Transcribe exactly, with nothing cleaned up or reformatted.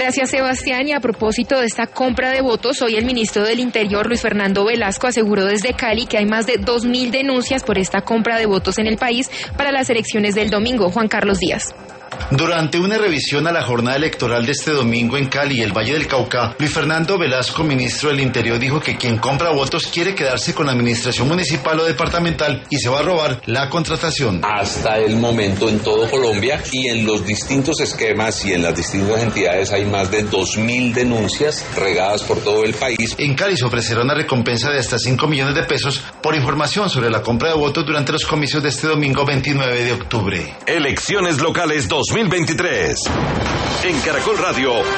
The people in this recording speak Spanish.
Gracias, Sebastián. Y a propósito de esta compra de votos, hoy el ministro del Interior, Luis Fernando Velasco, aseguró desde Cali que hay más de dos mil denuncias por esta compra de votos en el país para las elecciones del domingo. Juan Carlos Díaz. Durante una revisión a la jornada electoral de este domingo en Cali y el Valle del Cauca, Luis Fernando Velasco, ministro del Interior, dijo que quien compra votos quiere quedarse con la administración municipal o departamental y se va a robar la contratación. Hasta el momento en todo Colombia y en los distintos esquemas y en las distintas entidades hay más de dos mil denuncias regadas por todo el país. En Cali se ofrecerá una recompensa de hasta cinco millones de pesos por información sobre la compra de votos durante los comicios de este domingo veintinueve de octubre. Elecciones locales dos mil veintitrés. En Caracol Radio.